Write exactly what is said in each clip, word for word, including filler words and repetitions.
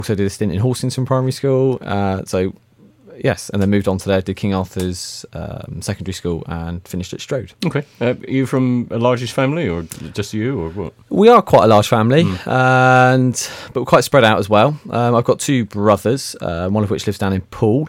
Also did a stint in Horsington Primary School. Uh, so, yes, and then moved on to there, did King Arthur's um, secondary school and finished at Strode. Okay. Uh, are you from a largest family or just you or what? We are quite a large family, Mm. and but we're quite spread out as well. Um, I've got two brothers, uh, one of which lives down in Poole,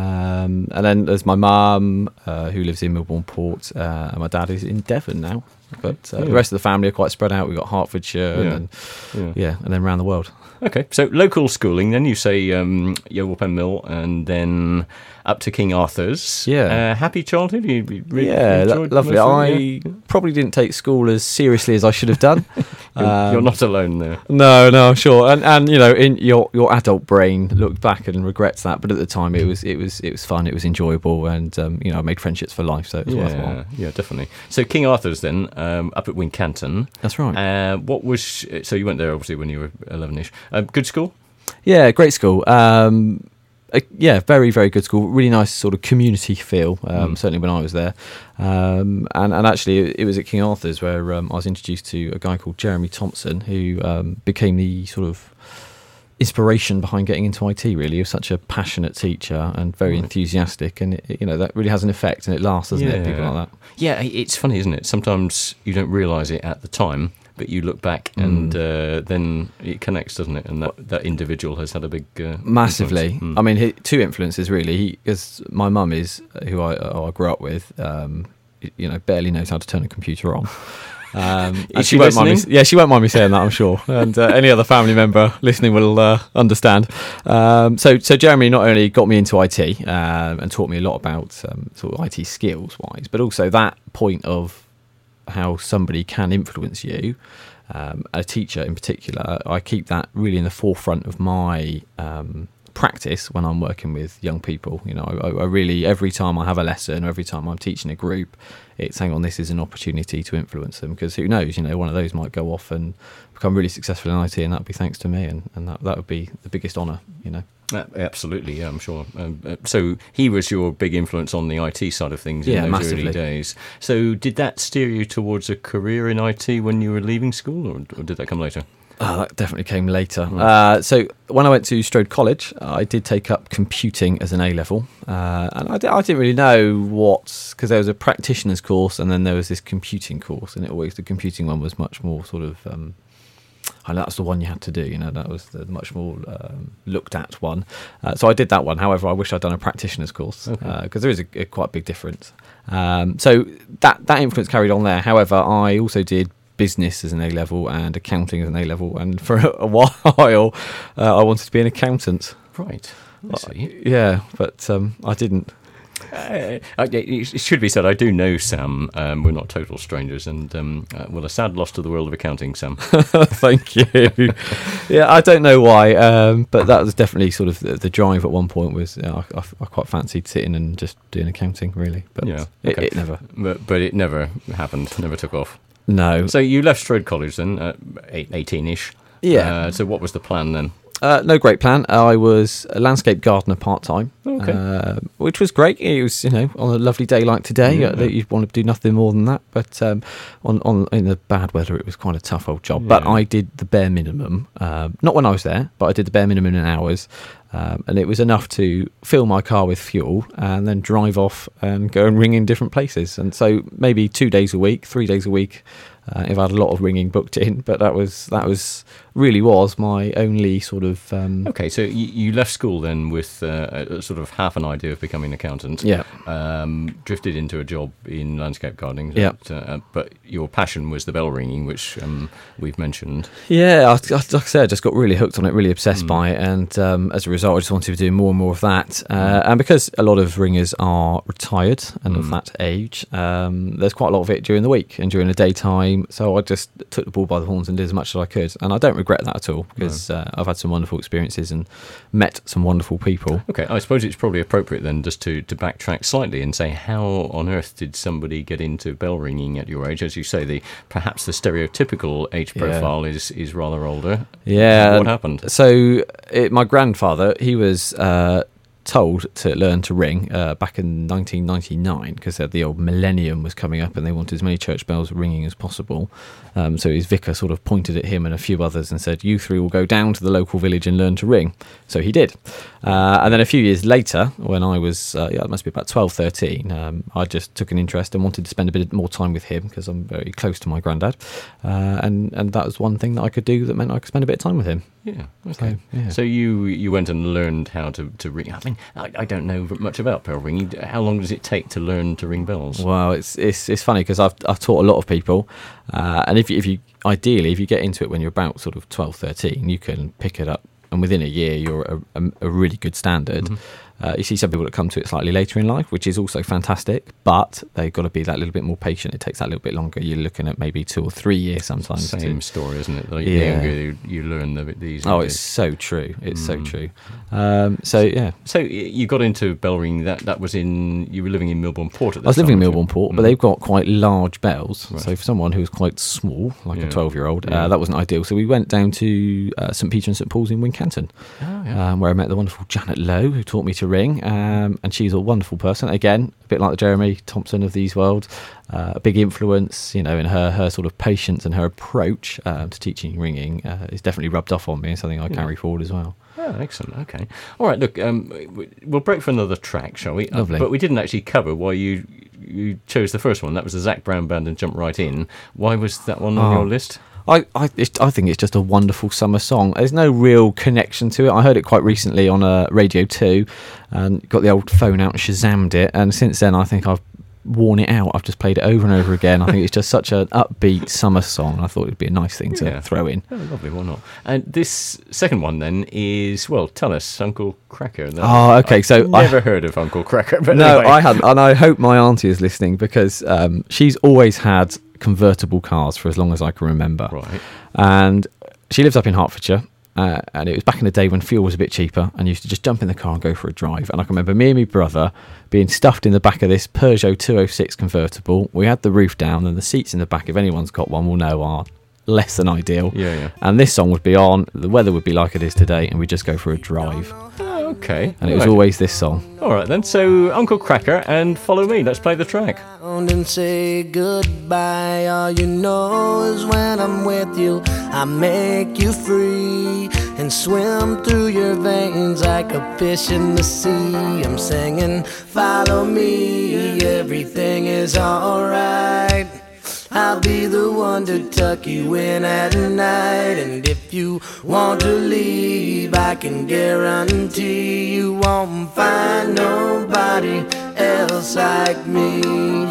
um, and then there's my mum, uh, who lives in Milbourne Port, uh, and my dad is in Devon now. But uh, Yeah. the rest of the family are quite spread out. We've got Hertfordshire, Yeah. and then, Yeah. yeah, and then around the world. Okay, so local schooling, then you say um, Yeovil Pen Mill, and then up to King Arthur's. Yeah. Uh, happy childhood? You, you really Yeah, lo- enjoyed lovely. most of I it, yeah? probably didn't take school as seriously as I should have done. You're, Um, you're not alone there. No, no, I'm sure. And and you know, in your your adult brain looked back and regrets that, but at the time it was it was it was fun, it was enjoyable, and um, you know, I made friendships for life, so it was Yeah, worthwhile. yeah, definitely. So King Arthur's then, um, up at Wincanton. That's right. Uh, what was, so you went there obviously when you were eleven-ish. Uh, good school? Yeah, great school. Um, uh, yeah, very very good school. Really nice sort of community feel. Um, Mm. Certainly when I was there, um, and and actually it, it was at King Arthur's where um, I was introduced to a guy called Jeremy Thompson, who um, became the sort of inspiration behind getting into I T. Really, he was such a passionate teacher and very Right. enthusiastic, and it, you know, that really has an effect and it lasts, doesn't it? People like that. Yeah, it's funny, isn't it? Sometimes you don't realise it at the time, but you look back and uh, then it connects, doesn't it? And that, that individual has had a big uh, Massively. influence. Mm. I mean, he, two influences really. Because my mum is who I, who I grew up with. Um, you know, barely knows how to turn a computer on. Um, Is and she won't mind me, listening? yeah, she won't mind me saying that, I'm sure. And uh, any other family member listening will uh, understand. Um, so, so Jeremy not only got me into I T um, and taught me a lot about um, sort of I T skills wise, but also that point of how somebody can influence you. Um, a teacher in particular, I keep that really in the forefront of my um, practice when I'm working with young people. You know, I, I really, every time I have a lesson, or every time I'm teaching a group, it's hang on, this is an opportunity to influence them, because who knows, you know, one of those might go off and become really successful in I T, and that'd be thanks to me, and, and that, that would be the biggest honour, you know. Uh, absolutely, yeah, I'm sure. Um, uh, so he was your big influence on the I T side of things in Yeah, those massively. early days. So did that steer you towards a career in I T when you were leaving school, or, or did that come later? Oh, that definitely came later. Right. Uh, so when I went to Strode College, I did take up computing as an A-level. Uh, and I, di- I didn't really know what, because there was a practitioner's course and then there was this computing course, and it always, the computing one was much more sort of, um, and that's the one you had to do, you know, that was the much more um, looked at one. Uh, so I did that one. However, I wish I'd done a practitioner's course, because Okay. there is a, a quite big difference. Um, so that, that influence carried on there. However, I also did business as an A-level and accounting as an A-level, and for a while uh, I wanted to be an accountant. Right, I see. Yeah, but um, I didn't. Uh, I- it should be said, I do know Sam. Um, we're not total strangers, and um, uh, well, a sad loss to the world of accounting, Sam. Thank you. Yeah, I don't know why, um, but that was definitely sort of the, the drive at one point. Was you know, I, I, I quite fancied sitting and just doing accounting, really, but Yeah, it, okay. it never. But, but it never happened, never took off. No. So you left Strode College then, uh, eight- eighteen-ish. Yeah. Uh, so what was the plan then? Uh, no great plan. I was a landscape gardener part time, Okay. uh, which was great. It was, you know, on a lovely day like today, Yeah. uh, that you'd want to do nothing more than that. But um, on on in the bad weather, it was quite a tough old job. But Yeah. I did the bare minimum. Um, not when I was there, but I did the bare minimum in hours, um, and it was enough to fill my car with fuel and then drive off and go and ring in different places. And so maybe two days a week, three days a week. Uh, if I had a lot of ringing booked in, but that was that was really was my only sort of um, Okay, so you, you left school then with uh, a sort of half an idea of becoming an accountant. yeah. Um, drifted into a job in landscape gardening. Yeah. But, uh, but your passion was the bell ringing, which um, we've mentioned. Yeah, I, I- like I said, I just got really hooked on it, really obsessed Mm. by it, and um, as a result, I just wanted to do more and more of that. Uh, and because a lot of ringers are retired and of Mm. that age, um, there's quite a lot of it during the week and during the daytime. So I just took the ball by the horns and did as much as I could, and I don't regret that at all, because uh, I've had some wonderful experiences and met some wonderful people. Okay, I suppose it's probably appropriate then just to, to backtrack slightly and say, how on earth did somebody get into bell ringing at your age? As you say, the perhaps the stereotypical age Yeah. profile is, is rather older. Yeah. What happened? So it, my grandfather, he was uh, told to learn to ring uh, back in nineteen ninety-nine because the old millennium was coming up and they wanted as many church bells ringing as possible. Um, so his vicar sort of pointed at him and a few others and said, you three will go down to the local village and learn to ring. So he did. Uh, and then a few years later, when I was, uh, yeah, it must be about twelve, thirteen, um, I just took an interest and wanted to spend a bit more time with him because I'm very close to my granddad. Uh, and, and that was one thing that I could do that meant I could spend a bit of time with him. Yeah, okay. So, yeah. So you you went and learned how to, to ring. I mean, I, I don't know much about bell ringing. How long does it take to learn to ring bells? Well, it's it's it's funny because I've I've taught a lot of people, uh, and if you, if you ideally if you get into it when you're about sort of twelve, thirteen, you can pick it up, and within a year you're a, a, a really good standard. Mm-hmm. Uh, you see some people that come to it slightly later in life, which is also fantastic, but they've got to be that little bit more patient. It takes that little bit longer. You're looking at maybe two or three years sometimes. Same to, story, isn't it? Like yeah. The younger you, you learn, the, the easier. Oh, it it's is. so true. It's mm. so true. Um, so, so, yeah. So you got into bell ringing, that, that was in, you were living in Millbourne Port at the time? I was living in Millbourne Port, but mm. they've got quite large bells. Right. So for someone who was quite small, like yeah. a twelve-year-old, yeah. uh, that wasn't ideal. So we went down to uh, St Peter and St Paul's in Wincanton, oh, yeah. um, where I met the wonderful Janet Lowe, who taught me to ring. Um, and she's a wonderful person. Again, a bit like the Jeremy Thompson of these world, uh, a big influence, you know, in her her sort of patience and her approach uh, to teaching ringing uh, is definitely rubbed off on me and something I yeah. carry forward as well. Oh, excellent. Okay. All right, look, um, we'll break for another track, shall we? Lovely. Uh, but we didn't actually cover why you you chose the first one. That was the Zac Brown Band and Jump Right In. Why was that one on oh. your list? I I, it's, I think it's just a wonderful summer song. There's no real connection to it. I heard it quite recently on uh, Radio two and got the old phone out and Shazammed it. And since then, I think I've worn it out. I've just played it over and over again. I think it's just such an upbeat summer song. I thought it'd be a nice thing to yeah. throw in. Oh, lovely, why not? And this second one then is, well, tell us, Uncle Kracker. No, oh, okay. I've so never I, heard of Uncle Kracker. But no, anyway. I hadn't, and I hope my auntie is listening because um, she's always had convertible cars for as long as I can remember. Right. And she lives up in Hertfordshire. Uh, and it was back in the day when fuel was a bit cheaper and you used to just jump in the car and go for a drive. And I can remember me and my brother being stuffed in the back of this Peugeot two oh six convertible. We had the roof down and the seats in the back, if anyone's got one will know, are less than ideal. Yeah, yeah. And this song would be on, the weather would be like it is today, and we'd just go for a drive. Oh, okay. And it All was right. always this song. All right then, so Uncle Kracker and Follow Me. Let's play the track. And say goodbye. All you know is when I'm with you, I make you free and swim through your veins like a fish in the sea. I'm singing, follow me, everything is alright. I'll be the one to tuck you in at night. And if you want to leave, I can guarantee you won't find nobody else like me.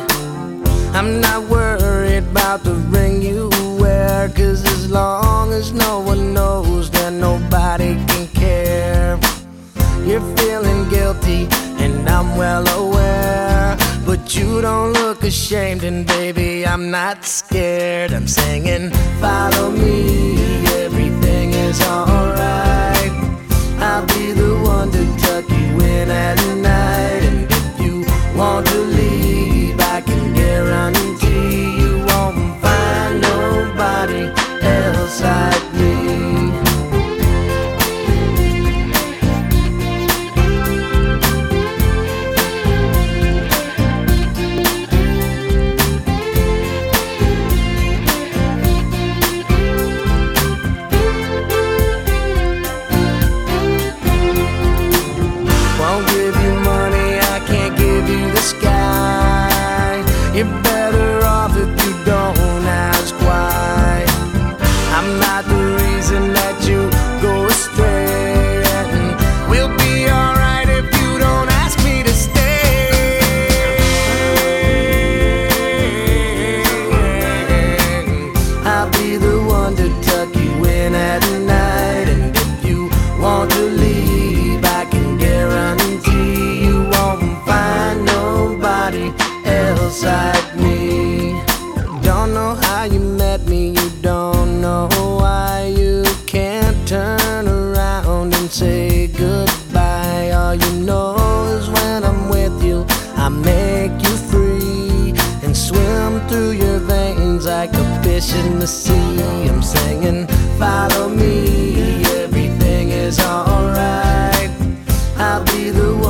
I'm not worried about the ring you wear, 'cause as long as no one knows, then nobody can care. You're feeling guilty, and I'm well aware, but you don't look ashamed, and baby, I'm not scared. I'm singing, follow me, everything is alright. I'll be the one to tuck you in at night. And if you want to leave, I can guarantee you won't find nobody else like me. Won't give you money, I can't give you the sky. You're better off if you don't ask why. I'm not the reason that you go astray, and we'll be alright if you don't ask me to stay. I'll be the one to tuck you in at night. And if you want to leave, I can guarantee you won't find nobody else like me. Don't know how you met me, you don't know why you can't turn around and say goodbye. All you know is when I'm with you, I make you free and swim through your veins like a fish in the sea. I'm singing, follow me, everything is alright. I'll be the one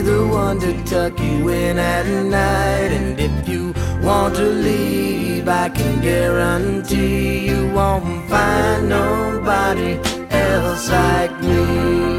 the one to tuck you in at night. And if you want to leave, I can guarantee you won't find nobody else like me.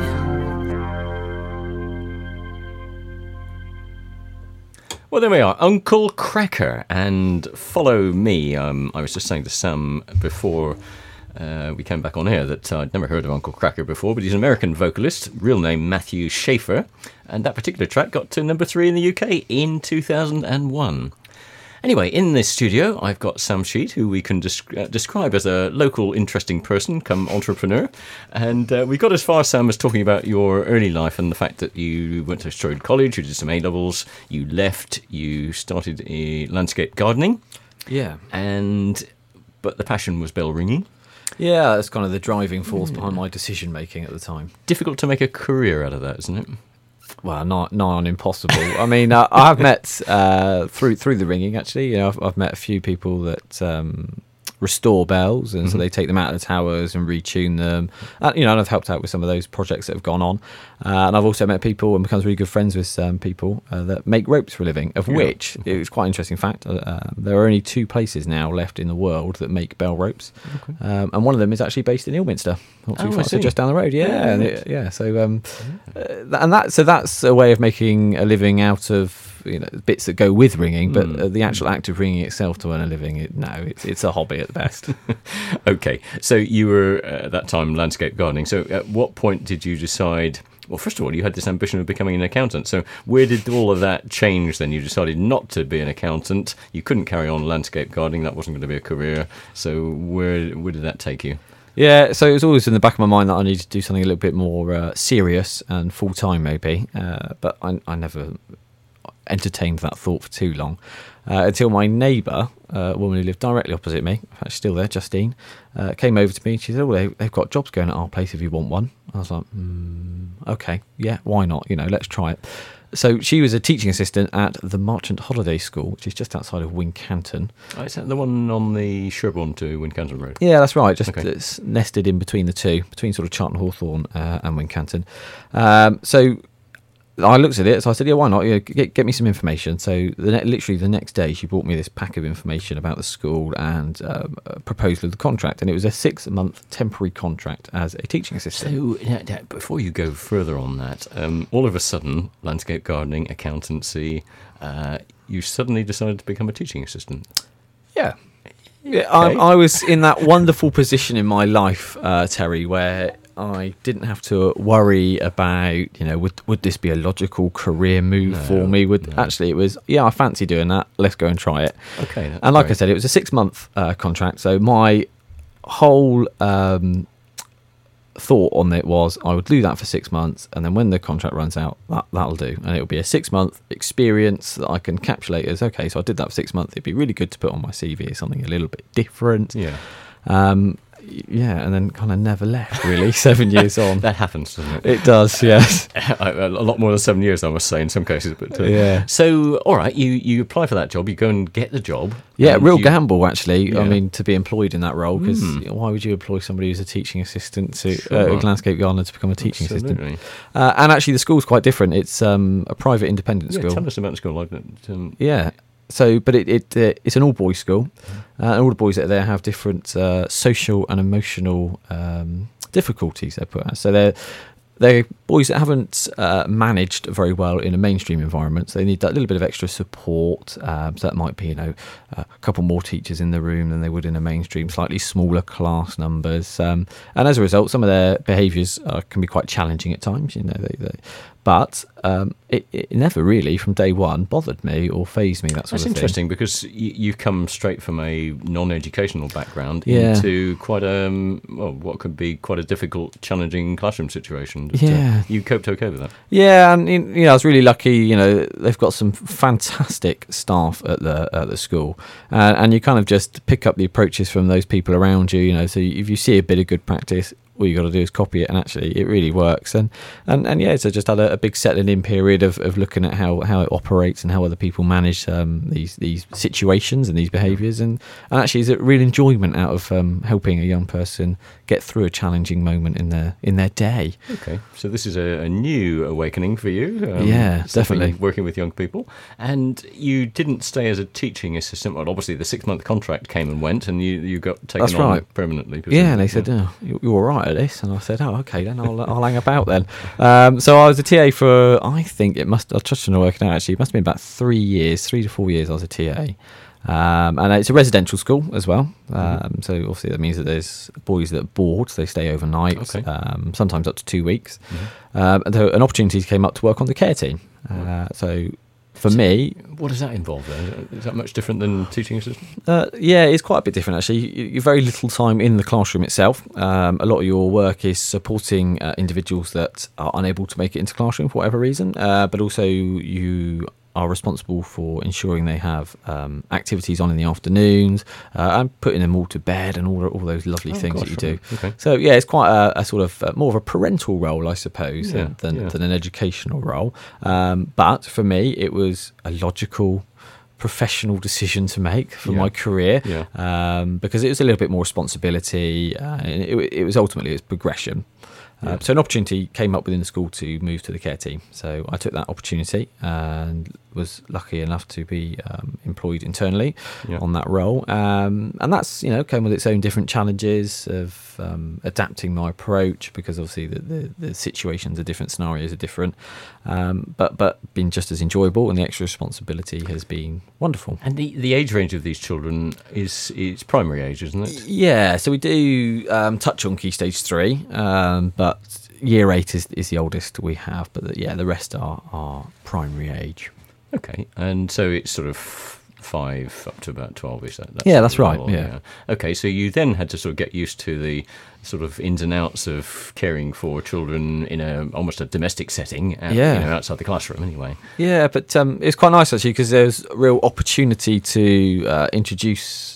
Well, there we are, Uncle Kracker, and Follow Me. Um, I was just saying to Sam before uh, we came back on air that uh, I'd never heard of Uncle Kracker before, but he's an American vocalist, real name Matthew Schaefer, and that particular track got to number three in the U K in two thousand one. Anyway, in this studio, I've got Sam Sheet, who we can desc- uh, describe as a local, interesting person, come entrepreneur. And uh, we got as far, Sam, as talking about your early life and the fact that you went to Stroud College, you did some A-levels, you left, you started uh, landscape gardening. Yeah. And but the passion was bell ringing. Yeah, that's kind of the driving force mm. behind my decision-making at the time. Difficult to make a career out of that, isn't it? Well, not not impossible. I mean, uh, I've met uh, through through the ringing. Actually, you know, I've, I've met a few people that um, restore bells, and mm-hmm. so they take them out of the towers and retune them. And, you know, and I've helped out with some of those projects that have gone on. Uh, and I've also met people and become really good friends with um, people uh, that make ropes for a living. Of yeah. which it was quite an interesting fact. Uh, uh, there are only two places now left in the world that make bell ropes, okay. um, and one of them is actually based in Ilminster. Not too oh, far, so just down the road. Yeah, yeah, and it, yeah. So, um, yeah. Uh, and that so that's a way of making a living out of, you know, bits that go with ringing, but mm. uh, the actual act of ringing itself to earn a living, it, no, it's it's a hobby at the best. Okay, so you were uh, at that time landscape gardening. So, at what point did you decide? Well, first of all, you had this ambition of becoming an accountant. So where did all of that change then? You decided not to be an accountant. You couldn't carry on landscape gardening. That wasn't going to be a career. So where where did that take you? Yeah, so it was always in the back of my mind that I needed to do something a little bit more uh, serious and full-time maybe. Uh, but I, I never entertained that thought for too long. Uh, until my neighbour, uh, a woman who lived directly opposite me, in fact, she's still there, Justine, uh, came over to me and she said, oh, they, they've got jobs going at our place if you want one. I was like, mm, okay, yeah, why not? You know, let's try it. So she was a teaching assistant at the Marchant Holiday School, which is just outside of Wincanton. Oh, is that the one on the Sherborne to Wincanton Road? Yeah, that's right. Just okay. It's nested in between the two, between sort of Charlton Hawthorne uh, and Wincanton. Um, so I looked at it, so I said, yeah, why not? You know, get, get me some information. So the ne- literally the next day, she brought me this pack of information about the school and um, a proposal of the contract. And it was a six-month temporary contract as a teaching assistant. So yeah, before you go further on that, um, all of a sudden, landscape gardening, accountancy, uh, you suddenly decided to become a teaching assistant. Yeah. Yeah, okay. I, I was in that wonderful position in my life, uh, Terry, where I didn't have to worry about, you know, would would this be a logical career move no, for me? Would no. Actually, it was, yeah, I fancy doing that. Let's go and try it. Okay. And like great. I said, it was a six-month uh, contract. So my whole um, thought on it was I would do that for six months, and then when the contract runs out, that, that'll do. And it'll be a six-month experience that I can encapsulate as, okay, so I did that for six months. It'd be really good to put on my C V as something a little bit different. Yeah. Um, yeah, and then kind of never left, really, seven years on. That happens, doesn't it? It does, yes. A lot more than seven years, I must say, in some cases. But uh, yeah. So, all right, you, you apply for that job, you go and get the job. Yeah, real you, gamble, actually, yeah. I mean, to be employed in that role, because mm. why would you employ somebody who's a teaching assistant, to sure. uh, a landscape gardener, to become a teaching Absolutely. assistant? Uh, and actually, the school's quite different. It's um, a private independent yeah, school. Tell us about the school. Like, um, yeah. So, but it, it uh, it's an all-boys school, uh, and all the boys that are there have different uh, social and emotional um, difficulties they're put at. So they're they're boys that haven't uh, managed very well in a mainstream environment. So they need that little bit of extra support. Um, so that might be, you know, a couple more teachers in the room than they would in a mainstream, slightly smaller class numbers, um, and as a result, some of their behaviours uh, can be quite challenging at times. You know, they. they But um, it, it never really, from day one, bothered me or fazed me, that sort That's of thing. That's interesting, because you, you come straight from a non-educational background yeah. into quite a, um, well, what could be quite a difficult, challenging classroom situation. Just, yeah. Uh, you coped okay with that? Yeah, and you know, I was really lucky. You know, they've got some fantastic staff at the at the school, uh, and you kind of just pick up the approaches from those people around you. You know, so if you see a bit of good practice, all you got to do is copy it, and actually it really works. And and, and yeah, so just had a, a big settling in period of, of looking at how, how it operates and how other people manage um, these these situations and these behaviours, and, and actually is a real enjoyment out of um, helping a young person get through a challenging moment in their in their day. Okay, so this is a, a new awakening for you. Um, yeah, definitely. Working with young people. And you didn't stay as a teaching assistant. Well, obviously the six-month contract came and went, and you, you got taken That's on right. permanently. Presumably. Yeah, and they said, oh, you're all right at this. And I said, oh, okay, then I'll, I'll hang about then. Um, so I was a T A for, I think it must, I'll touch on working out actually, it must have been about three years, three to four years I was a T A. Um, and it's a residential school as well. Um, mm-hmm. So obviously that means that there's boys that are bored, so they stay overnight, okay. um, sometimes up to two weeks. Mm-hmm. Um, and so an opportunity came up to work on the care team. Uh, so for so me... What does that involve then? Is that much different than teaching assistant? Uh, yeah, it's quite a bit different actually. You're very little time in the classroom itself. Um, a lot of your work is supporting uh, individuals that are unable to make it into classroom for whatever reason, uh, but also you are responsible for ensuring they have um, activities on in the afternoons uh, and putting them all to bed and all all those lovely oh, things gosh, that you do. Okay. So yeah, it's quite a, a sort of uh, more of a parental role, I suppose, yeah, than, yeah. than an educational role. Um, but for me, it was a logical, professional decision to make for yeah. my career yeah. um, because it was a little bit more responsibility. Uh, and it, it was ultimately it's progression. Uh, so an opportunity came up within the school to move to the care team. So I took that opportunity and was lucky enough to be um, employed internally yeah. on that role. Um, and that's, you know, came with its own different challenges of um, adapting my approach because obviously the, the, the situations are different, scenarios are different. Um, but but been just as enjoyable, and the extra responsibility has been wonderful. And the, the age range of these children is it's primary age, isn't it? Yeah, so we do um, touch on Key Stage three, um, but Year eight is, is the oldest we have, but the, yeah, the rest are, are primary age. Okay, and so it's sort of five up to about twelve, is that? That's yeah, that's right, level, yeah. yeah. Okay, so you then had to sort of get used to the sort of ins and outs of caring for children in a almost a domestic setting, out, yeah. you know, outside the classroom anyway. Yeah, but um, it's quite nice actually because there's a real opportunity to uh, introduce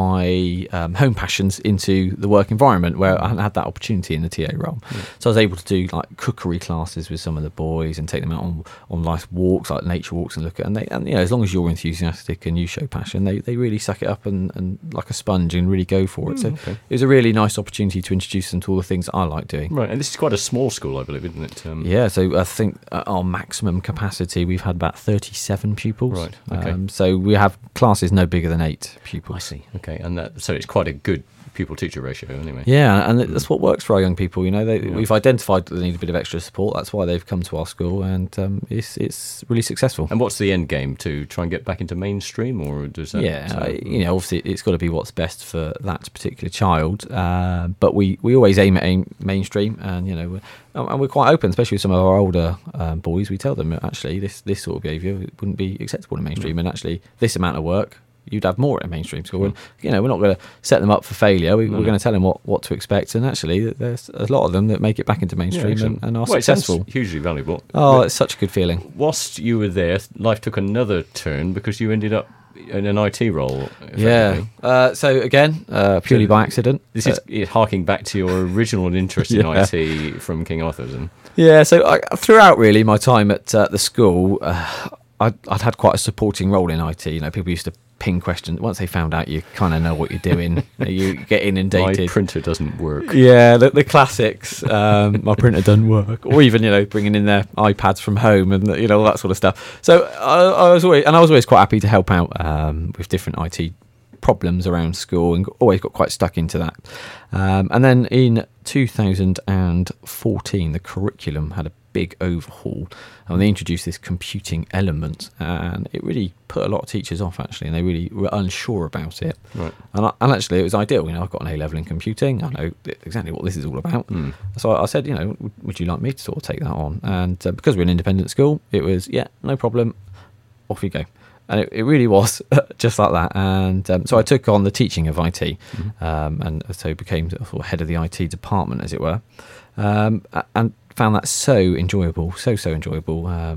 my um, home passions into the work environment where I hadn't had that opportunity in the T A role. Yeah. So I was able to do like cookery classes with some of the boys and take them out on, on nice walks, like nature walks, and look at, and they, and you know, as long as you're enthusiastic and you show passion, they, they really suck it up and, and like a sponge and really go for it. Mm, so okay. It was a really nice opportunity to introduce them to all the things I like doing. Right, and this is quite a small school, I believe, isn't it? Um, yeah, so I think at our maximum capacity, we've had about thirty-seven pupils. Right, okay. Um, so we have classes no bigger than eight pupils. I see. Okay, and that so it's quite a good pupil-teacher ratio anyway. Yeah, and that's what works for our young people. You know, they, yeah. we've identified that they need a bit of extra support. That's why they've come to our school, and um, it's it's really successful. And what's the end game? To try and get back into mainstream, or does that? Yeah, so, you know, obviously it's got to be what's best for that particular child. Uh, but we, we always aim at aim mainstream, and you know, we're, and we're quite open, especially with some of our older um, boys. We tell them actually this this sort of behaviour wouldn't be acceptable in mainstream, mm. and actually this amount of work you'd have more at a mainstream school. Mm. And, you know, we're not going to set them up for failure. We, no, we're going to tell them what, what to expect. And actually, there's a lot of them that make it back into mainstream yeah, and, and are well, successful. It hugely valuable. Oh, it's such a good feeling. Whilst you were there, life took another turn because you ended up in an I T role. Yeah. Uh, so again, uh, purely by accident. This uh, is harking back to your original interest in yeah. I T from King Arthur's. And yeah. So I, throughout really my time at uh, the school, uh, I'd, I'd had quite a supporting role in I T. You know, people used to ping questions. Once they found out, you kind of know what you're doing. You get inundated. My printer doesn't work. Yeah, the, the classics. Um, my printer doesn't work. Or even, you know, bringing in their iPads from home and, you know, all that sort of stuff. So I, I was always, and I was always quite happy to help out um, with different I T problems around school, and always got quite stuck into that. Um, and then in two thousand fourteen, the curriculum had a big overhaul, and they introduced this computing element, and it really put a lot of teachers off actually, and they really were unsure about it. Right. And, I, and actually, it was ideal. You know, I've got an A level in computing. I know exactly what this is all about. Mm. So I, I said, you know, would, would you like me to sort of take that on? And uh, because we're an independent school, it was yeah, no problem. Off you go. And it, it really was just like that. And um, so I took on the teaching of I T, mm-hmm. um, and so became sort of head of the I T department, as it were, um, and found that so enjoyable, so, so enjoyable. Um,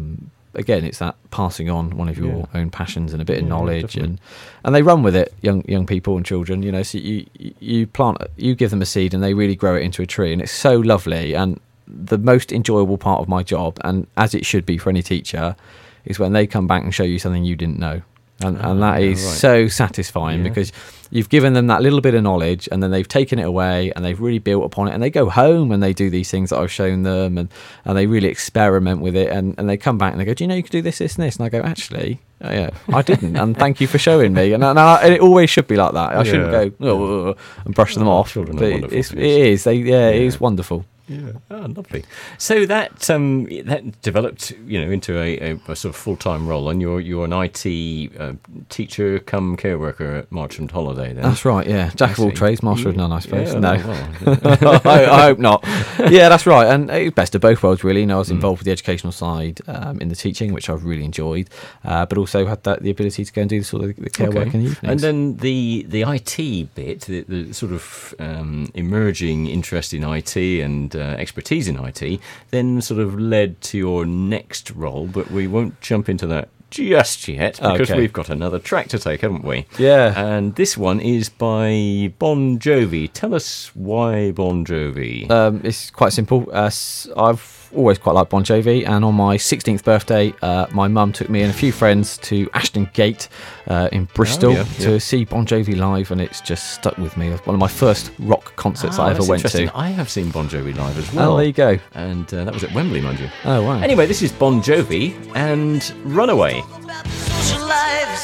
again, it's that passing on one of your Yeah. own passions and a bit of Yeah, knowledge, definitely. and and they run with it, young young people and children. You know, so you you plant, you give them a seed, and they really grow it into a tree, and it's so lovely. And the most enjoyable part of my job, and as it should be for any teacher, is when they come back and show you something you didn't know. And, Ah, and that yeah, is right. so satisfying Yeah. because you've given them that little bit of knowledge, and then they've taken it away and they've really built upon it, and they go home and they do these things that I've shown them, and, and they really experiment with it, and, and they come back and they go, do you know you could do this, this and this? And I go, actually, oh, yeah, I didn't, and thank you for showing me. And, and, I, and it always should be like that. I shouldn't Yeah. go oh, and brush them Oh, off. children are But wonderful, it's, yes. it is. They, yeah, it Yeah. is wonderful. Yeah, oh, lovely. So that um, that developed, you know, into a, a, a sort of full time role, and you're you're an I T uh, teacher, come care worker at Marchant Holiday. Then That's right, yeah. Jack of all see. trades, master of none, I suppose. Yeah, no. well, I, I hope not. Yeah, that's right. And it's best of both worlds, really. You know, I was Mm. involved with the educational side um, in the teaching, which I've really enjoyed, uh, but also had that the ability to go and do sort of the care Okay. work in the evenings. And then the the I T bit, the, the sort of um, emerging interest in I T and uh, expertise in I T, then sort of led to your next role, but we won't jump into that just yet because Okay. we've got another track to take, haven't we? Yeah. And this one is by Bon Jovi. Tell us why Bon Jovi. Um, it's quite simple. Uh, s- I've always quite liked Bon Jovi, and on my sixteenth birthday, uh, my mum took me and a few friends to Ashton Gate uh, in Bristol Oh, yeah, to yeah. see Bon Jovi live, and it's just stuck with me. One of my first rock concerts Ah, I ever that's went interesting. to. I have seen Bon Jovi live as well. Oh, there you go. And uh, that was at Wembley, mind you. Oh, wow. Anyway, this is Bon Jovi and Runaway. Social lives.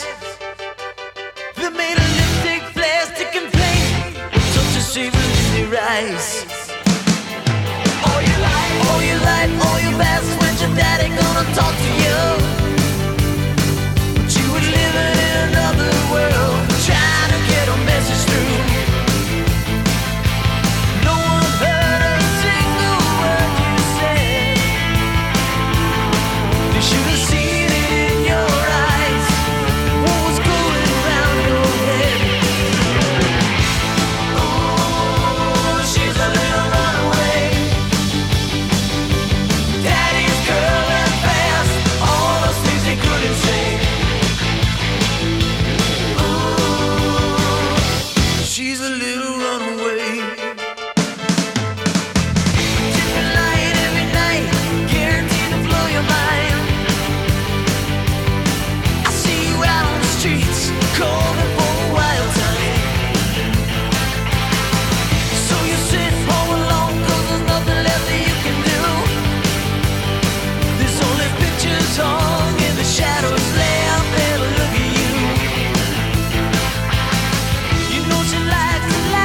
They made a lipstick, plastic, and paint. Touch a shaver in their eyes. All your life, all your life, all your past. When's your daddy gonna talk to you? But you were living in another world, trying to get a message through. No one heard a single word you said. They should have seen it in your eyes. What was going around your head? Oh, she's a little runaway. Daddy's girl and fast. All those things they couldn't say. Oh, she's a little runaway. Different light every night, guaranteed to blow your mind. I see you out on the streets, calling for a wild time. So you sit home alone, 'cause there's nothing left that you can do. There's only pictures hung in the shadows left, and a look at you. You know she likes to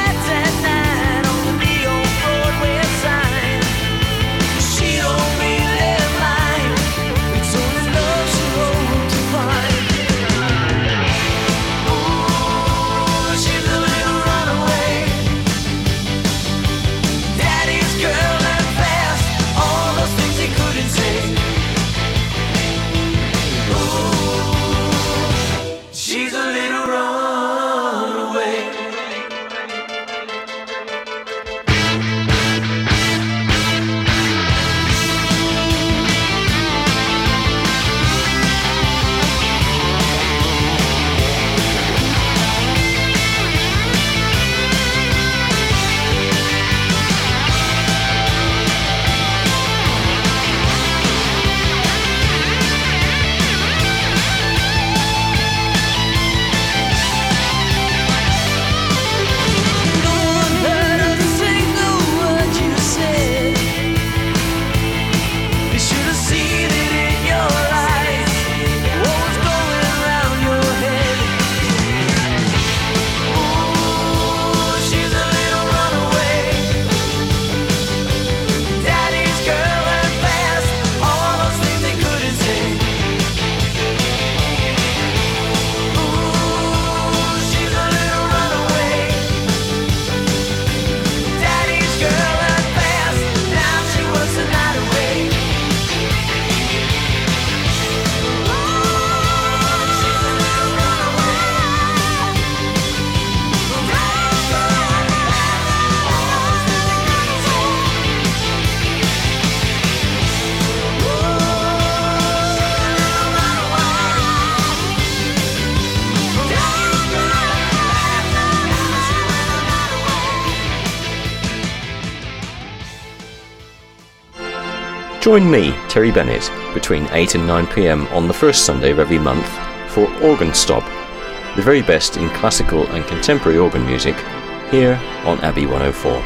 Join me, Terry Bennett, between eight and nine p.m. on the first Sunday of every month for Organ Stop, the very best in classical and contemporary organ music, here on Abbey one oh four.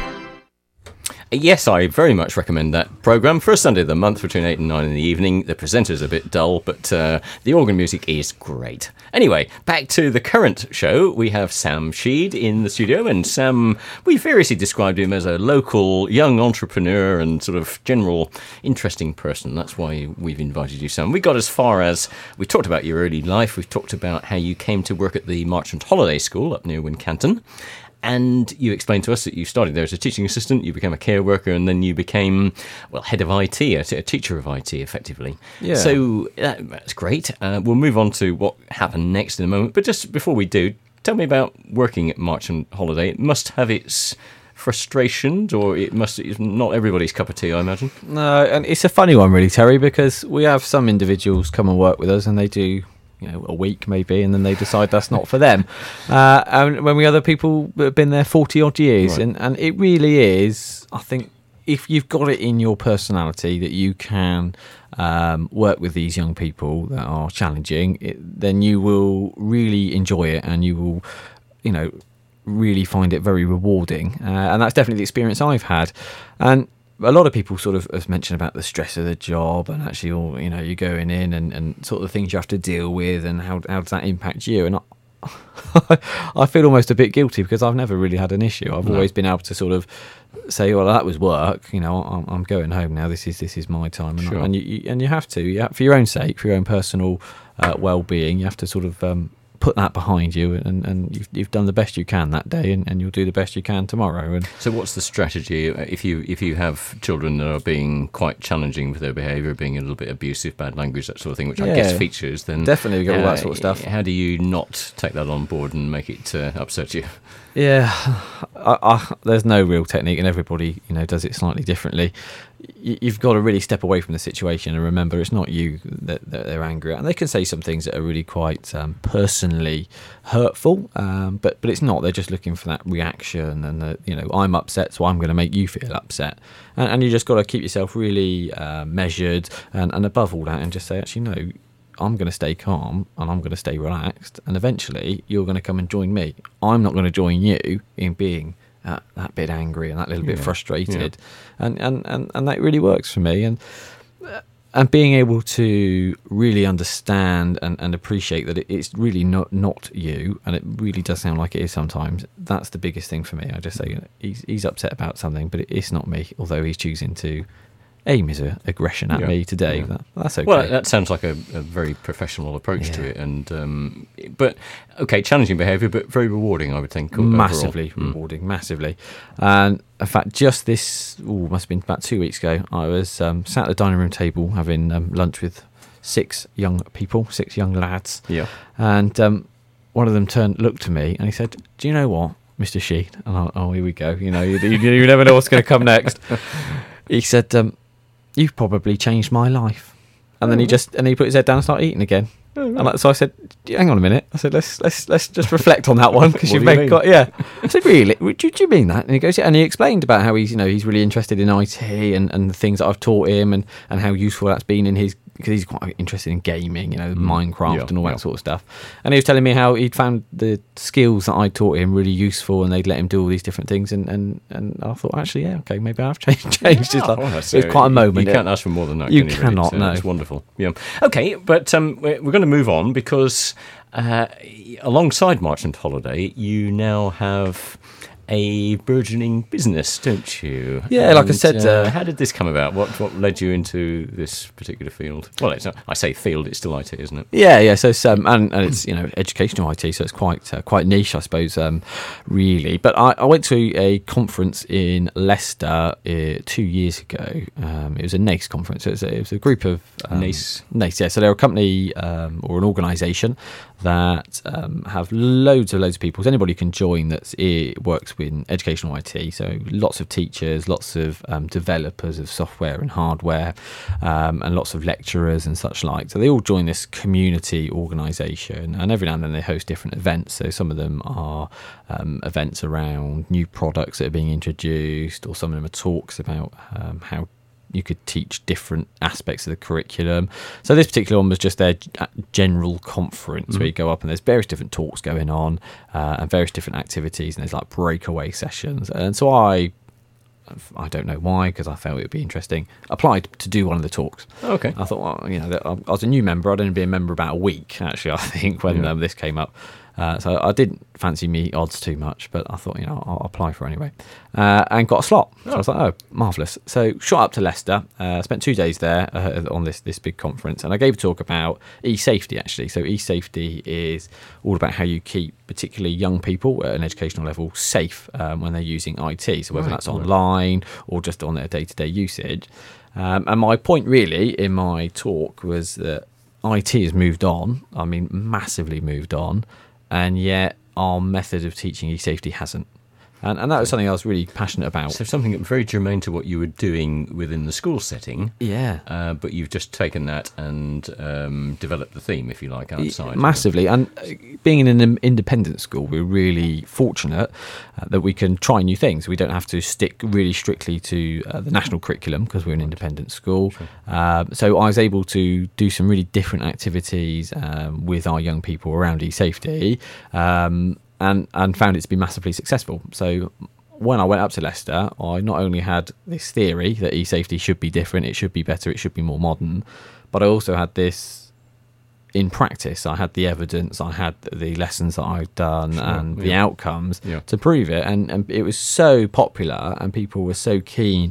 Yes, I very much recommend that programme. First Sunday of the month between eight and nine in the evening. The presenter's a bit dull, but uh, the organ music is great. Anyway, back to the current show. We have Sam Sheed in the studio, and Sam, we variously described him as a local young entrepreneur and sort of general interesting person. That's why we've invited you, Sam. We got as far as, we talked about your early life, we've talked about how you came to work at the Marchant Holiday School up near Wincanton. And you explained to us that you started there as a teaching assistant, you became a care worker, and then you became, well, head of I T, a, a teacher of I T, effectively. Yeah. So uh, that's great. Uh, we'll move on to what happened next in a moment. But just before we do, tell me about working at Marchant Holiday. It must have its frustrations, or it must, it's not everybody's cup of tea, I imagine. No, and it's a funny one, really, Terry, because we have some individuals come and work with us, and they do, you know, a week maybe, and then they decide that's not for them. Uh, and when we other people have been there forty odd years, right. and, and it really is, I think, if you've got it in your personality that you can um, work with these young people that are challenging, it, then you will really enjoy it, and you will, you know, really find it very rewarding. Uh, and that's definitely the experience I've had. And a lot of people sort of have mentioned about the stress of the job, and actually, all, you know, you're going in and, and sort of the things you have to deal with, and how how does that impact you? And I, I feel almost a bit guilty because I've never really had an issue. I've no. always been able to sort of say, well, that was work. You know, I'm, I'm going home now. This is this is my time, and, sure. and you, you and you have to, you have, for your own sake, for your own personal uh, well-being, you have to sort of um, put that behind you, and, and you've, you've done the best you can that day, and, and you'll do the best you can tomorrow. And so what's the strategy if you if you have children that are being quite challenging with their behaviour, being a little bit abusive, bad language, that sort of thing, which yeah, I guess features, then definitely got uh, all that sort of stuff. How do you not take that on board and make it uh, upset you? Yeah, I, I, there's no real technique, and everybody, you know, does it slightly differently. You, you've got to really step away from the situation and remember it's not you that, that they're angry at. And they can say some things that are really quite um, personally hurtful, um, but but it's not. They're just looking for that reaction, and the, you know, I'm upset, so I'm going to make you feel upset. And, and you just got to keep yourself really uh, measured, and, and above all that, and just say, actually, no, I'm going to stay calm, and I'm going to stay relaxed, and eventually you're going to come and join me. I'm not going to join you in being uh, that bit angry and that little bit yeah. frustrated, yeah. and, and, and, and that really works for me. And and being able to really understand and, and appreciate that it, it's really not not you, and it really does sound like it is sometimes. That's the biggest thing for me. I just say he's he's upset about something, but it's not me. Although he's choosing to aim his aggression at yeah. me today. Yeah. That, that's okay. Well, that sounds like a, a very professional approach yeah. to it, and um, but okay, challenging behaviour, but very rewarding, I would think. Massively overall. rewarding, mm. massively. And in fact, just this ooh, must have been about two weeks ago, I was um, sat at the dining room table having um, lunch with six young people, six young lads. Yeah, and um, one of them turned, looked to me, and he said, "Do you know what, Mister Sheed?" And I, oh, here we go. You know, you, you, you never know what's going to come next. He said, um, "You've probably changed my life." And then he just and he put his head down and started eating again. Oh, right. And so I said, "Hang on a minute." I said, "Let's let's let's just reflect on that one because you've made got yeah." I said, "Really? Do, do you mean that?" And he goes, "Yeah." And he explained about how he's you know he's really interested in I T and, and the things that I've taught him, and, and how useful that's been in his, because he's quite interested in gaming, you know, mm. Minecraft yeah, and all yeah. that sort of stuff. And he was telling me how he'd found the skills that I taught him really useful, and they'd let him do all these different things. And, and, and I thought, actually, yeah, okay, maybe I've changed, changed his life. Oh, it was quite a moment. You can't ask for more than that. You can you, cannot, really? no. It's wonderful. Yeah. Okay, but um, we're, we're going to move on because uh, alongside Marchant Holiday, you now have a burgeoning business, don't you? Yeah, and, like I said, uh, uh, how did this come about? What what led you into this particular field? Well, it's not, I say field; it's still I T, isn't it? Yeah, yeah. So, um, and, and it's you know educational I T, so it's quite uh, quite niche, I suppose, um, really. But I, I went to a conference in Leicester uh, two years ago. Um, it was a NACE conference. It was a, it was a group of um, NACE. NACE, yeah. So they're a company um, or an organisation that um, have loads and loads of people. So anybody can join that works in educational I T. So lots of teachers, lots of um, developers of software and hardware, um, and lots of lecturers and such like. So they all join this community organisation, and every now and then they host different events. So some of them are um, events around new products that are being introduced, or some of them are talks about um, how you could teach different aspects of the curriculum. So this particular one was just their g- general conference mm-hmm. where you go up and there's various different talks going on uh, and various different activities, and there's like breakaway sessions. And so I I don't know why, because I felt it would be interesting, applied to do one of the talks. Okay. I thought, well, you know, I was a new member. I'd only been a member about a week, actually, I think, when yeah. um, this came up. Uh, so I didn't fancy me odds too much, but I thought, you know, I'll apply for it anyway. Uh, and got a slot. So oh. I was like, oh, marvellous. So shot up to Leicester, uh, spent two days there uh, on this this big conference, and I gave a talk about e-safety, actually. So e-safety is all about how you keep particularly young people at an educational level safe um, when they're using I T. So whether right, that's right. online or just on their day-to-day usage. Um, and my point really in my talk was that I T has moved on. I mean, massively moved on. And yet our method of teaching e-safety hasn't. And, and that was something I was really passionate about. So something very germane to what you were doing within the school setting. Yeah. Uh, but you've just taken that and um, developed the theme, if you like, outside. Massively. And being in an independent school, we're really fortunate uh, that we can try new things. We don't have to stick really strictly to uh, the national curriculum because we're an independent school. Sure. Uh, so I was able to do some really different activities um, with our young people around e-safety. Um, And, and found it to be massively successful. So when I went up to Leicester, I not only had this theory that e-safety should be different, it should be better, it should be more modern, but I also had this in practice. I had the evidence, I had the lessons that I'd done sure, and yeah. the outcomes yeah. to prove it. And, and it was so popular and people were so keen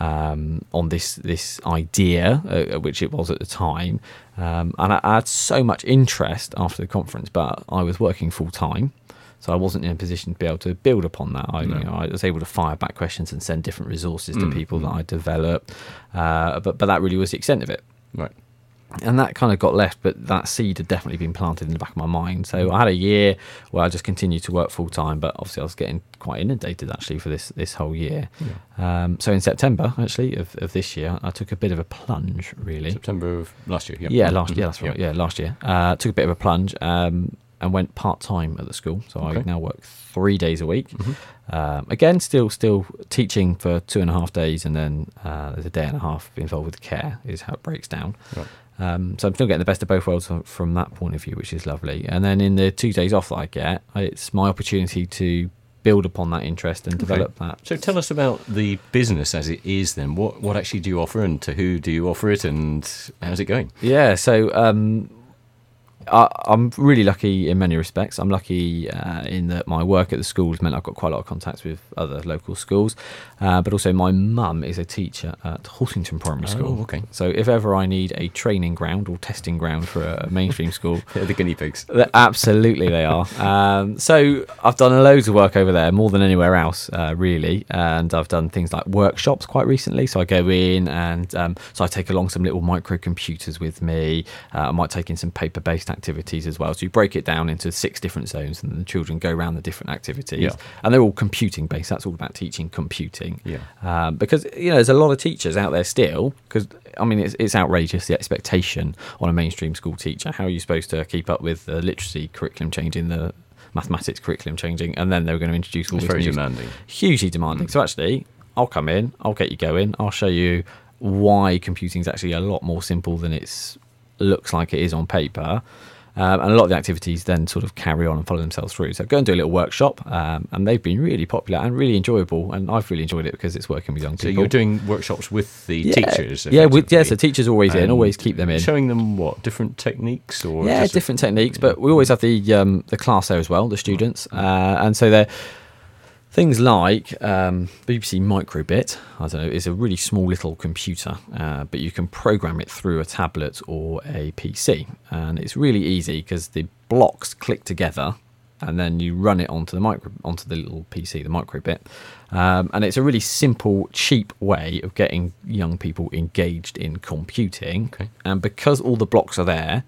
um, on this, this idea, uh, which it was at the time. Um, and I, I had so much interest after the conference, but I was working full time. So I wasn't in a position to be able to build upon that. I, no. you know, I was able to fire back questions and send different resources to mm, people mm. that I developed. Uh, but, but that really was the extent of it. Right. And that kind of got left, but that seed had definitely been planted in the back of my mind. So I had a year where I just continued to work full time, but obviously I was getting quite inundated actually for this this whole year. Yeah. Um, so in September actually of, of this year, I took a bit of a plunge really. September of last year. Yep. Yeah, last yeah, that's right. Yep. Yeah, last year. Uh, took a bit of a plunge. Um, and went part-time at the school. So okay. I now work three days a week. Mm-hmm. Um, again, still still teaching for two and a half days, and then uh, there's a day and a half involved with care, is how it breaks down. Right. Um, so I'm still getting the best of both worlds from that point of view, which is lovely. And then in the two days off that I get, it's my opportunity to build upon that interest and develop okay. that. So tell us about the business as it is then. What, what actually do you offer, and to who do you offer it, and how's it going? Yeah, so... Um, I, I'm really lucky in many respects. I'm lucky uh, in that my work at the schools meant I've got quite a lot of contacts with other local schools, uh, but also my mum is a teacher at Hortington Primary School. Oh, okay. So if ever I need a training ground or testing ground for a mainstream school... They're the guinea pigs. Absolutely they are. Um, so I've done loads of work over there, more than anywhere else, uh, really, and I've done things like workshops quite recently. So I go in and um, so I take along some little microcomputers with me. Uh, I might take in some paper-based activities as well. So you break it down into six different zones, and the children go around the different activities. Yeah. And they're all computing based. That's all about teaching computing. Yeah. Um, because you know there's a lot of teachers out there still. Because I mean it's it's outrageous the expectation on a mainstream school teacher. How are you supposed to keep up with the literacy curriculum changing, the mathematics curriculum changing, and then they're going to introduce all it's this very new, demanding, hugely demanding. Mm. So actually, I'll come in, I'll get you going, I'll show you why computing is actually a lot more simple than it's looks like it is on paper. Um, and a lot of the activities then sort of carry on and follow themselves through. So go and do a little workshop, um, and they've been really popular and really enjoyable, and I've really enjoyed it because it's working with young so people. So you're doing workshops with the yeah. teachers? Yeah, with, yeah, so teachers are always in, always keep them in. Showing them what, different techniques? or Yeah, just different a, techniques, but we always have the um, the class there as well, the students, uh, and so they're things like um, B B C Microbit, I don't know, is a really small little computer, uh, but you can program it through a tablet or a P C. And it's really easy because the blocks click together and then you run it onto the micro onto the little P C, the Microbit. Um, and it's a really simple, cheap way of getting young people engaged in computing. Okay. And because all the blocks are there,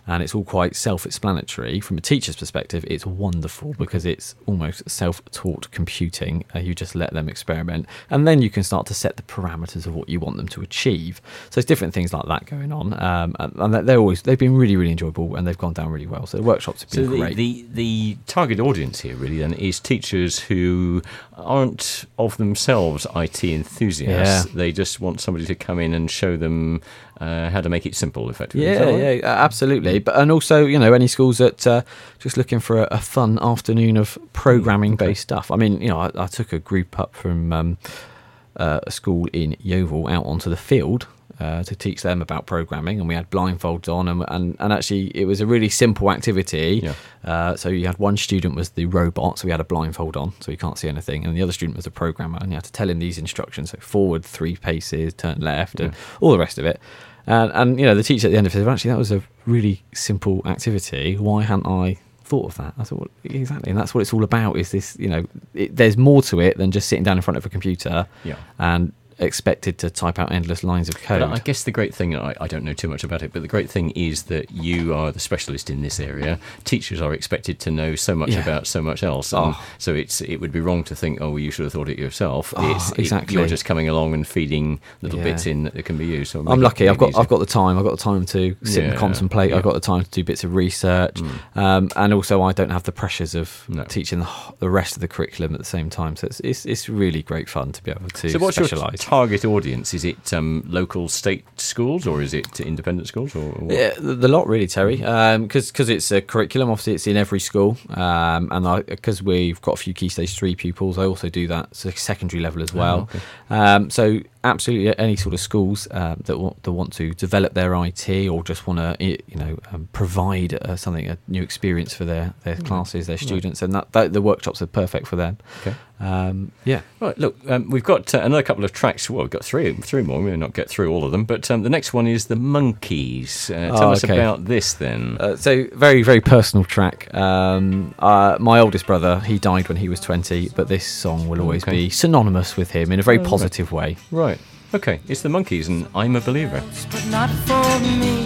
and it's all quite self-explanatory. From a teacher's perspective, it's wonderful because it's almost self-taught computing. Uh, you just let them experiment, and then you can start to set the parameters of what you want them to achieve. So there's different things like that going on, um, and, and they're always they've been really, really enjoyable, and they've gone down really well. So the workshops have been so the, great. The, the target audience here really then is teachers who aren't of themselves I T enthusiasts. Yeah. They just want somebody to come in and show them uh, how to make it simple, effectively. Yeah, Is that right? yeah, absolutely. But and also, you know, any schools that uh, just looking for a, a fun afternoon of programming-based stuff. I mean, you know, I, I took a group up from um, uh, a school in Yeovil out onto the field uh, to teach them about programming, and we had blindfolds on, and and, and actually it was a really simple activity. Yeah. Uh, so you had one student was the robot, so we had a blindfold on, so he can't see anything, and the other student was the programmer, and you had to tell him these instructions: so forward three paces, turn left, and all the rest of it. And, and you know, the teacher at the end of it said, actually, that was a really simple activity. Why hadn't I thought of that? I thought, well, exactly. And that's what it's all about, is this, you know, it, there's more to it than just sitting down in front of a computer Yeah. and expected to type out endless lines of code. But I guess the great thing, I, I don't know too much about it, but the great thing is that you are the specialist in this area. Teachers are expected to know so much Yeah. about so much else. And Oh. so it's it would be wrong to think, oh, well, you should have thought it yourself. Oh, it's, it- exactly. you're just coming along and feeding little Yeah. bits in that can be used. So I'm make it- lucky. make I've it got easy. I've got the time. I've got the time to sit Yeah, and contemplate. yeah. I've got the time to do bits of research, um, and also I don't have the pressures of No. teaching the, h- the rest of the curriculum at the same time. So it's it's, it's really great fun to be able to So what's your specialise. target audience? Is it um, local state schools or is it independent schools? Or what? Yeah, the, the lot really, Terry, because because it's a curriculum. Obviously, it's in every school, um, and because we've got a few Key Stage Three pupils, I also do that so secondary level as well. okay. um, so absolutely, any sort of schools uh, that want that want to develop their I T or just want to, you know, um, provide uh, something a new experience for their their classes, their students, and that, that the workshops are perfect for them. Okay. Um, yeah. Right, look, um, we've got uh, another couple of tracks. Well, we've got three, three more. We may not get through all of them, but um, the next one is the Monkees. Uh, tell Oh, us okay. about this, then. Uh, so very very personal track. Um, uh, my oldest brother, he died when he was twenty, but this song will always Okay. be synonymous with him in a very okay. positive way. Right. Okay, it's the Monkees, and I'm a Believer. But not for me.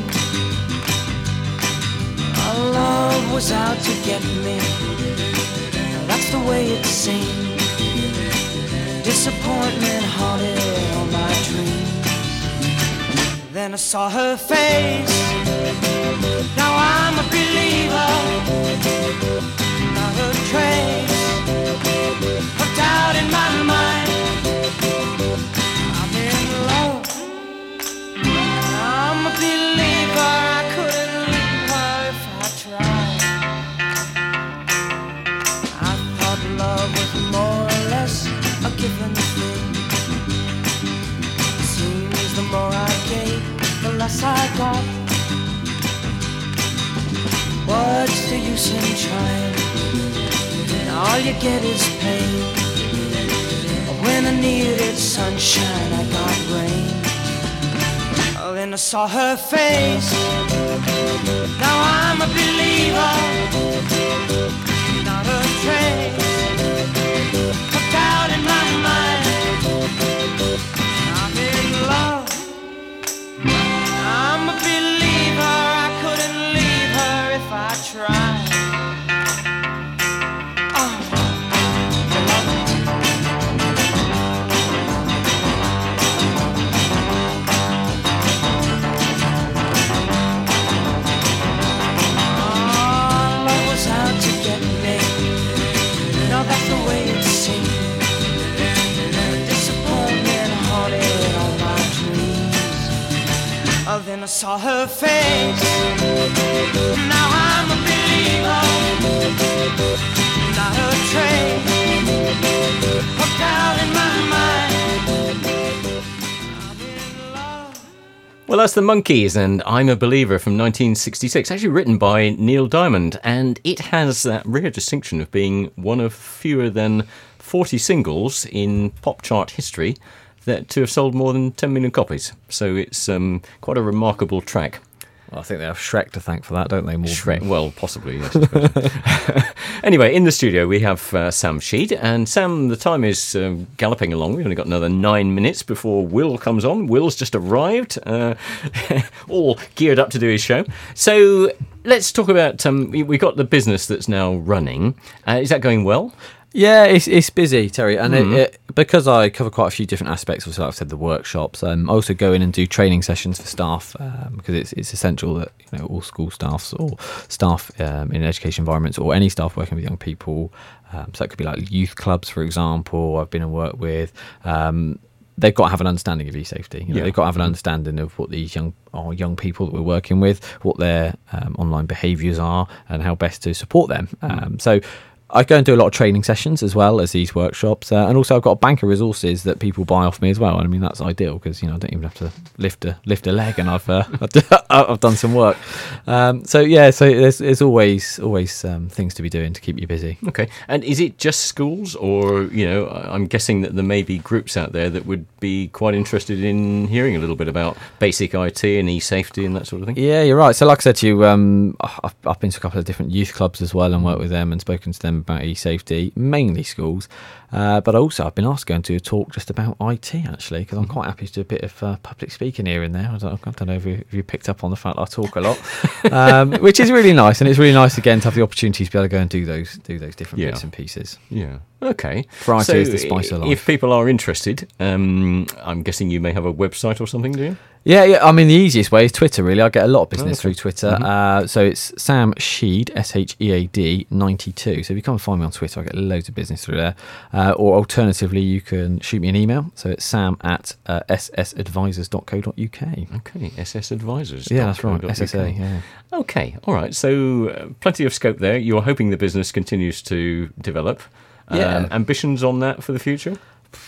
Our love was out to get me. That's the way it seemed. Disappointment haunted all my dreams. Then I saw her face. Now I'm a believer. Not a trace of doubt in my mind. I'm in love. I'm a believer. I couldn't leave her if I tried. I thought love was more or less a given thing. Seems the more I gave, the less I got. What's the use in trying? All you get is pain. When I needed sunshine, I got rain. Oh, then I saw her face. Now I'm a believer. Not a trace of doubt in my mind. I'm in love. I'm a believer. I couldn't leave her if I tried. Then I saw her face. Now I'm a believer. Not a trace of doubt in my mind. I'm in love. Well, that's the Monkees, and I'm a Believer from nineteen sixty-six, actually written by Neil Diamond, and it has that rare distinction of being one of fewer than forty singles in pop chart history that to have sold more than ten million copies. So it's um, quite a remarkable track. I think they have Shrek to thank for that, don't they? More Shrek, well, possibly, yes. I suppose. Anyway, in the studio we have uh, Sam Sheed, and Sam, the time is um, galloping along. We've only got another nine minutes before Will comes on. Will's just arrived, uh, all geared up to do his show. So let's talk about, um, we- we've got the business that's now running. Uh, is that going well? Yeah, it's it's busy, Terry, and Mm. it, it, because I cover quite a few different aspects. Also, like I've said, the workshops. Um, I also go in and do training sessions for staff um, because it's it's essential that you know all school staffs or staff um, in education environments or any staff working with young people. Um, so it could be like youth clubs, for example. I've been and worked with. Um, they've got to have an understanding of e-safety. You know, Yeah. They've got to have an understanding of what these young our young people that we're working with, what their um, online behaviours are, and how best to support them. Um, so. I go and do a lot of training sessions as well as these workshops, uh, and also I've got a bank of resources that people buy off me as well. I mean that's ideal because you know I don't even have to lift a lift a leg, and I've uh, I've done some work. Um, so yeah, so there's, there's always always um, things to be doing to keep you busy. Okay. And is it just schools, or, you know, I- I'm guessing that there may be groups out there that would be quite interested in hearing a little bit about basic I T and e-safety and that sort of thing? Yeah, you're right. So like I said to you, um, I've, I've been to a couple of different youth clubs as well and worked with them and spoken to them about e-safety, mainly schools. Uh, but also I've been asked to go and do a talk just about I T actually, because I'm quite happy to do a bit of uh, public speaking here and there. I don't, I don't know if you, if you picked up on the fact that I talk a lot, um, which is really nice, and it's really nice again to have the opportunity to be able to go and do those do those different Yeah. bits and pieces. Yeah. Okay. Variety is the spice of life. If people are interested, um, I'm guessing you may have a website or something, do you? Yeah, yeah. I mean, the easiest way is Twitter. Really, I get a lot of business okay. through Twitter. Uh, so it's Sam Sheed, S H E A D ninety-two. So if you come and find me on Twitter, I get loads of business through there. Uh, or alternatively, you can shoot me an email. So it's sam at uh, s s advisors dot co dot u k. Okay, S S Advisors. Yeah, that's right. S S A. Yeah. Okay, all right. So uh, plenty of scope there. You're hoping the business continues to develop. Yeah. Um, ambitions on that for the future?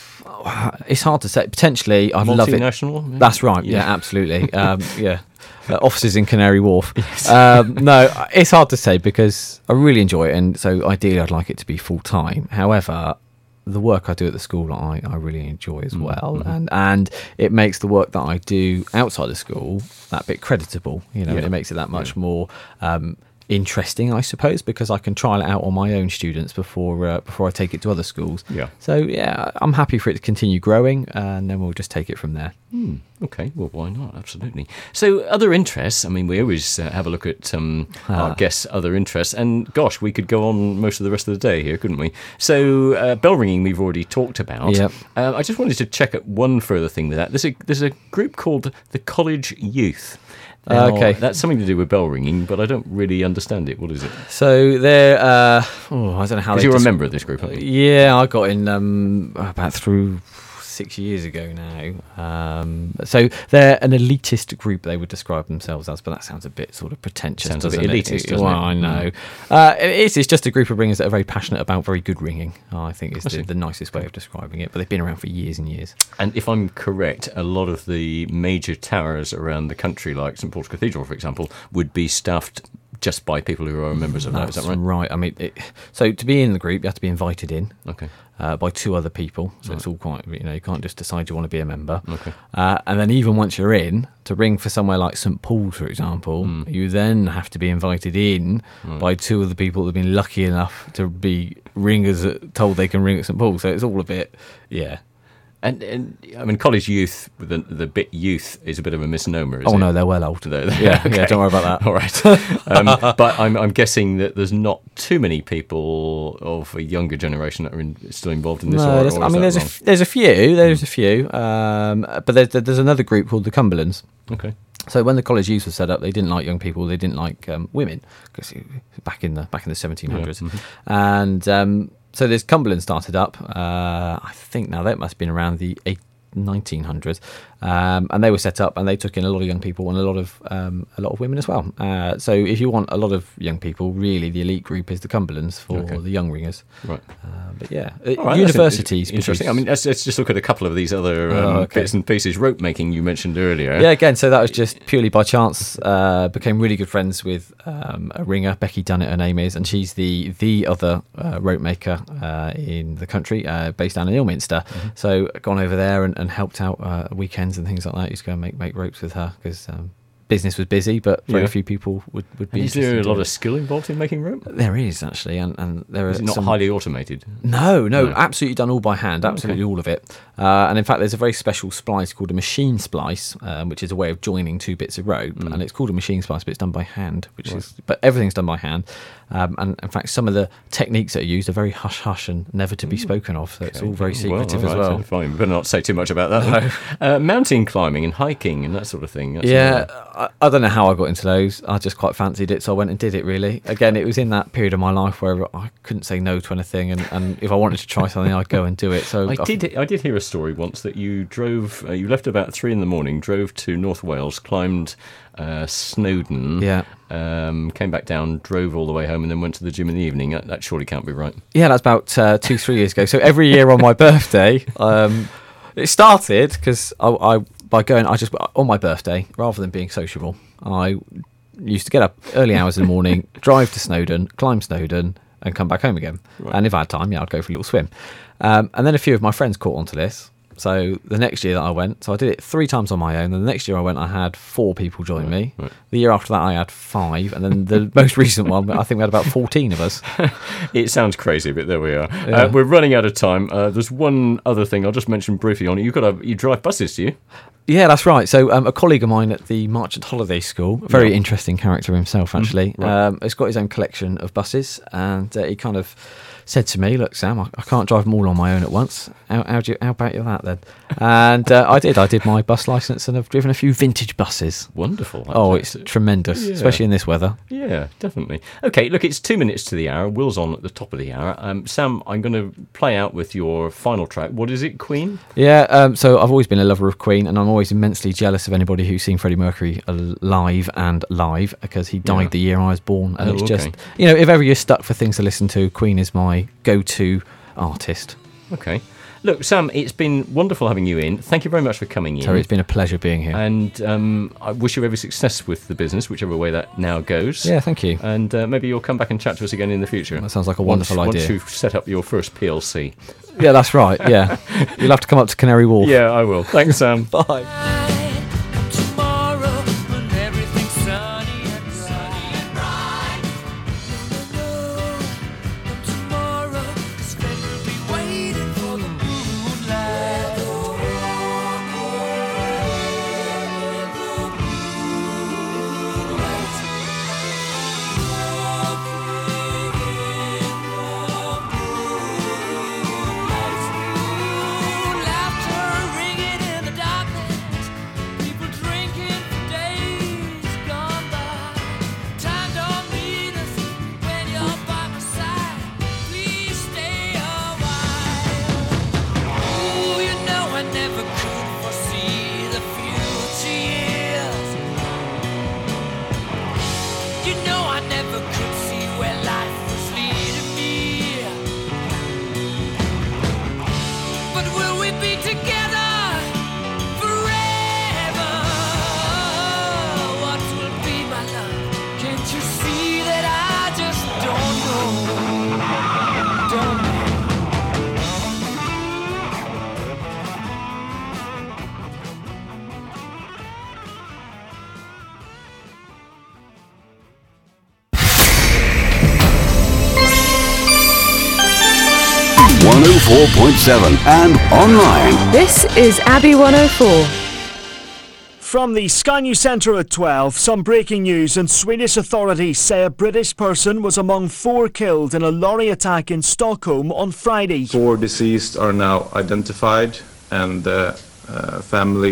It's hard to say. Potentially, I'd love it. Multinational? Yeah. That's right. Yeah, Yeah. absolutely. Um, yeah. Uh, offices in Canary Wharf. Um, no, it's hard to say because I really enjoy it, and so ideally I'd like it to be full time. However, the work I do at the school I, I really enjoy as well, and and it makes the work that I do outside of school that bit creditable. You know, Yeah. it makes it that much more. Um, interesting, I suppose, because I can trial it out on my own students before uh, before I take it to other schools. Yeah. So yeah, I'm happy for it to continue growing, and then we'll just take it from there. Hmm. Okay, well, why not? Absolutely. So, other interests. I mean, we always uh, have a look at um, our Ah. guests' other interests, and gosh, we could go on most of the rest of the day here, couldn't we? So, uh, bell ringing, we've already talked about. Yep. Uh, I just wanted to check at one further thing with that. There's a there's a group called the College Youth. Now, Okay. that's something to do with bell ringing, but I don't really understand it. What is it? So they're, uh, oh, I don't know how Because they. you're a des- member of this group, aren't you? Yeah, I got in um, about through six years ago now. Um, so they're an elitist group, they would describe themselves as, but that sounds a bit sort of pretentious. Sounds a bit doesn't it? elitist, doesn't well, it? I know. Uh, it is. It's just a group of ringers that are very passionate about very good ringing. I think is I see. the, the nicest way of describing it. But they've been around for years and years. And if I'm correct, a lot of the major towers around the country, like St Paul's Cathedral, for example, would be staffed just by people who are members of that. Is that That's right? right. I mean, it, so to be in the group, you have to be invited in. Okay. Uh, by two other people, so it's all quite, you know, you can't just decide you want to be a member. Okay. Uh, and then even once you're in, to ring for somewhere like St Paul's, for example, Mm. you then have to be invited in by two of the people that have been lucky enough to be ringers that told they can ring at St Paul's. So it's all a bit, yeah. And, and I mean, college youth, the, the bit youth is a bit of a misnomer, is Oh it? no, they're well old. They're- yeah, okay. yeah. Don't worry about that. All right. Um, but I'm, I'm guessing that there's not too many people of a younger generation that are in, still involved in this. No, or, there's, or I is mean, that there's a, wrong? f- there's a few, there's a few, um, but there's there's another group called the Cumberlands. Okay. So when the college youth was set up, they didn't like young people. They didn't like um, women because back in the back in the seventeen hundreds, Yeah, mhm. and um, so this Cumberland started up. Uh, I think now that must have been around the eight, nineteen hundreds, um, and they were set up and they took in a lot of young people and a lot of um, a lot of women as well. Uh, so if you want a lot of young people, really the elite group is the Cumberlands for Okay. the young ringers. Right. Uh, but yeah, uh, All right, that's universities. in- interesting. I produce- mean, let's, let's just look at a couple of these other um, Oh, okay. bits and pieces. Rope making you mentioned earlier. Yeah, again, so that was just purely by chance. Uh, became really good friends with um, a ringer, Becky Dunnett, her name is, and she's the the other uh, rope maker uh, in the country, uh, based down in Ilminster. Mm-hmm. So gone over there and, and helped out uh, weekends and things like that. Used to go and make make ropes with her because um, business was busy, but very Yeah. few people would, would be And is interested. there a in lot doing of skill involved in making rope? it. There is actually, and, and there Is are it not some, highly automated? No, no, No. absolutely done all by hand, absolutely all of it. Uh, and in fact, there's a very special splice called a machine splice, um, which is a way of joining two bits of rope, and it's called a machine splice, but it's done by hand. Which is, but everything's done by hand. Um, and in fact, some of the techniques that are used are very hush hush and never to be spoken of. So it's all very secretive well, as all right, well. so fine. We better not say too much about that. then. Uh, mountain climbing and hiking and that sort of thing. That's Yeah, another- I, I don't know how I got into those. I just quite fancied it, so I went and did it, really. Again, it was in that period of my life where I couldn't say no to anything, and, and if I wanted to try something, I'd go and do it. So I did. I did hear a story once that you drove. Uh, you left about three in the morning, drove to North Wales, climbed uh, Snowdon. Yeah. Um, came back down, drove all the way home, and then went to the gym in the evening. That, that surely can't be right. Yeah, that's about uh, two, three years ago. So every year on my birthday, um, it started because I, I by going, I just on my birthday, rather than being sociable, I used to get up early hours in the morning, drive to Snowdon, climb Snowdon, and come back home again. Right. And if I had time, yeah, I'd go for a little swim. Um, and then a few of my friends caught onto this. So the next year that I went, so I did it three times on my own. And the next year I went, I had four people join me. right. The year after that, I had five. And then the most recent one, I think we had about fourteen of us. It sounds crazy, but there we are. Yeah. Uh, we're running out of time. Uh, there's one other thing I'll just mention briefly on it. You got a, you drive buses, do you? Yeah, that's right. So um, a colleague of mine at the Marchant Holiday School, a very Yeah. interesting character himself, actually, right. um, has got his own collection of buses, and uh, he kind of said to me, "Look, Sam, I, I can't drive them all on my own at once. How, how do you, how about you that then?" And uh, I did. I did my bus license, and I've driven a few vintage buses. Wonderful. Oh, That's- it's tremendous, Yeah. especially in this weather. Yeah, definitely. Okay, look, it's two minutes to the hour. Will's on at the top of the hour. Um, Sam, I'm going to play out with your final track. What is it, Queen? Yeah, um, so I've always been a lover of Queen, and I'm always immensely jealous of anybody who's seen Freddie Mercury alive and live, because he died Yeah. the year I was born. And Oh, it's just, okay. you know, if ever you're stuck for things to listen to, Queen is my go-to artist. Okay. Look, Sam, it's been wonderful having you in. Thank you very much for coming in. So it's been a pleasure being here. And um, I wish you every success with the business, whichever way that now goes. Yeah, thank you. And uh, maybe you'll come back and chat to us again in the future. That sounds like a Once- wonderful idea. Once you've set up your first P L C. Yeah, that's right. Yeah. You'll have to come up to Canary Wharf. Yeah, I will. Thanks, Sam. Bye. Tomorrow, when everything's sunny and bright. No, tomorrow, 'cause then we'll be waiting for the moonlight. Laughter ringing in the darkness, people drinking for days gone by. Time don't mean a thing when you're by my side. Please stay a while. Ooh, you know I never could foresee the future years. You know I never could see where life was leading me. But will we be together forever? What will be my love? Can't you see that I just don't know? Don't know. one oh four point seven and online. This is Abbey one oh four. From the Sky News Centre at twelve, some breaking news, and Swedish authorities say a British person was among four killed in a lorry attack in Stockholm on Friday. Four deceased are now identified, and the uh, family